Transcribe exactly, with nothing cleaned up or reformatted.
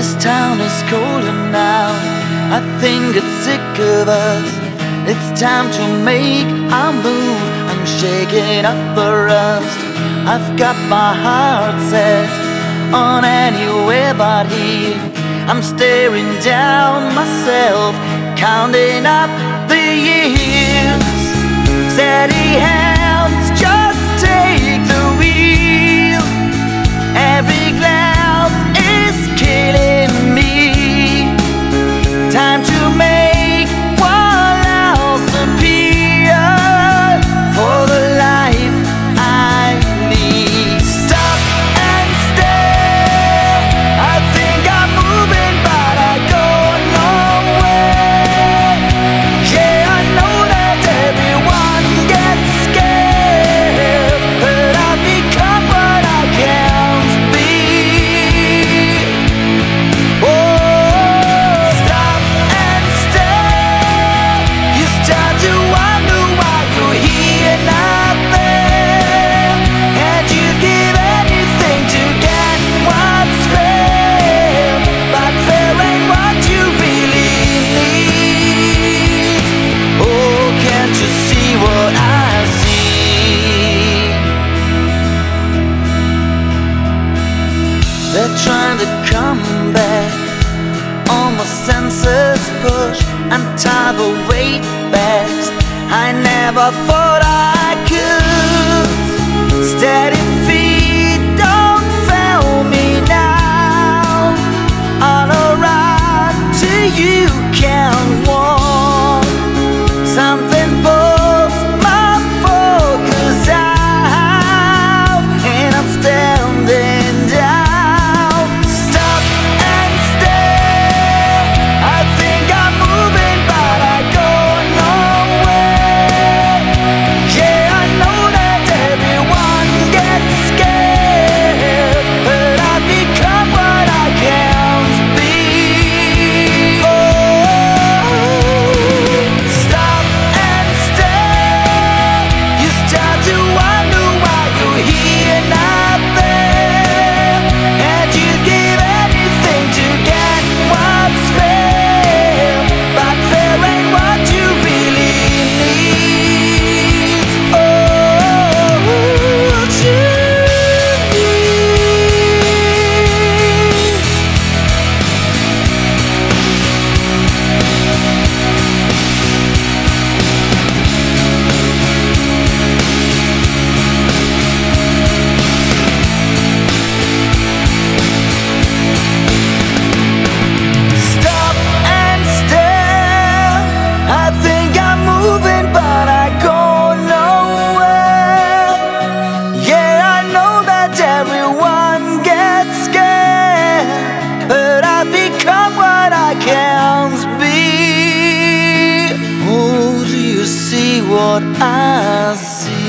This town is colder now. I think it's sick of us. It's time to make a move. I'm shaking up the rust. I've got my heart set on anywhere but here. I'm staring down myself, counting up the years. Steady hands, just take the wheel. Every cloud is killing me. Time to make what else appear for the life I lead. Stop and stare. I think I'm moving, but I go nowhere. Yeah, I know that everyone gets scared, but I've become what I can't be. Oh, stop and stare. You start to wonder why you're here, not there, and you give anything to get what's fair, but fair ain't what you really need. Oh, can't you see what I see? They're trying to come back. All my senses push and tie the weight bags. I never thought I could. Steady feet don't fail me now. On a ride to you can't walk. Something pulls my focus out, and I'm standing down. Stop and stare. I think I'm moving, but I go nowhere. Yeah, I know that everyone gets scared, but I've become what I can't be. Oh, stop and stare. You start to wonder why you're here, not there, and you give anything to get what's fair, but fair ain't what you really need. Oh, what you Stop and stare. I think I'm moving, but I go nowhere. Yeah, I know that everyone gets scared, but I've become what I can't be. Oh, do you see what I see?